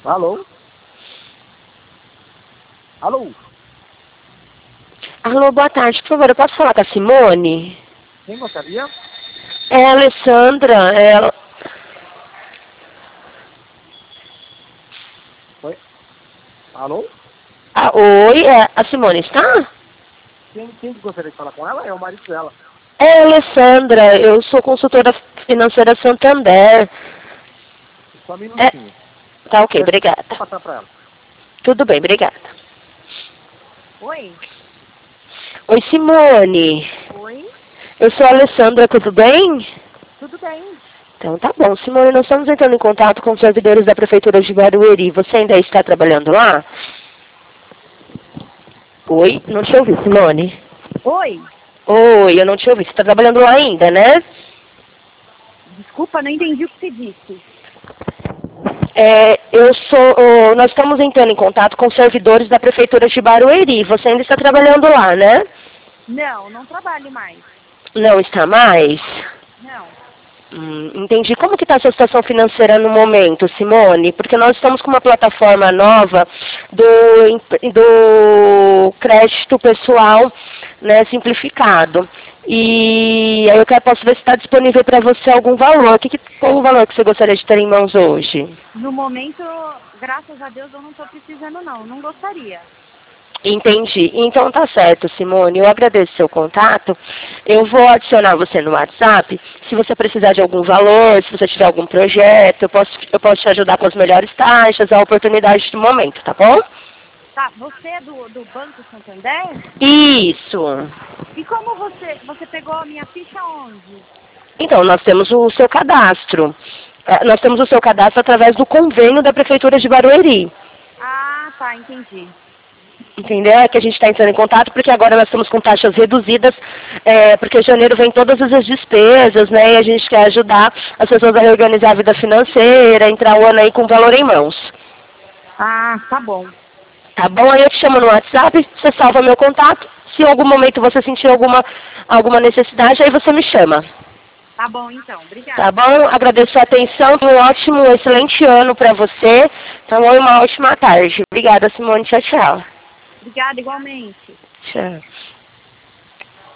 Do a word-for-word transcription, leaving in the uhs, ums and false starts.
Alô? Alô? Alô, boa tarde. Por favor, eu posso falar com a Simone? Quem gostaria? É a Alessandra. Ela... Oi? Alô? Ah, oi, é, a Simone está? Quem, quem gostaria de falar com ela? É o marido dela. É a Alessandra. Eu sou consultora financeira Santander. Só um É... minutinho. Tá ok, Vou obrigada. passar para ela. Tudo bem, obrigada. Oi? Oi, Simone. Oi? Eu sou a Alessandra, tudo bem? Tudo bem? Então tá bom. Simone, nós estamos entrando em contato com os servidores da Prefeitura de Barueri. Você ainda está trabalhando lá? Oi? Não te ouvi, Simone. Oi? Oi, eu não te ouvi. Você está trabalhando lá ainda, né? Desculpa, não entendi o que você disse. É, eu sou... oh, nós estamos entrando em contato com os servidores da Prefeitura de Barueri. Você ainda está trabalhando lá, né? Não, não trabalho mais. Não está mais? Não. Hum, entendi. Como que está a sua situação financeira no momento, Simone? Porque nós estamos com uma plataforma nova do, do crédito pessoal, né, simplificado. E aí eu quero, posso ver se está disponível para você algum valor. Que, que, qual o valor que você gostaria de ter em mãos hoje? No momento, graças a Deus, eu não estou precisando, não. Não gostaria. Entendi. Então tá certo, Simone. Eu agradeço seu contato. Eu vou adicionar você no WhatsApp. Se você precisar de algum valor, se você tiver algum projeto, eu posso, eu posso te ajudar com as melhores taxas, a oportunidade do momento, tá bom? Tá, você é do, do Banco Santander? Isso. E como você, você pegou a minha ficha onde? Então, nós temos o seu cadastro. É, Nós temos o seu cadastro através do convênio da Prefeitura de Barueri. Ah, tá, entendi. Entendeu? É que a gente está entrando em contato porque agora nós estamos com taxas reduzidas, é, porque janeiro vem todas as despesas, né? E a gente quer ajudar as pessoas a reorganizar a vida financeira, entrar o ano aí com valor em mãos. Ah, tá bom. Tá bom? Aí eu te chamo no WhatsApp, você salva meu contato. Se em algum momento você sentir alguma, alguma necessidade, aí você me chama. Tá bom, então. Obrigada. Tá bom? Agradeço a atenção. Um ótimo, um excelente ano para você. Então, uma ótima tarde. Obrigada, Simone. Tchau, tchau. Obrigada, igualmente. Tchau.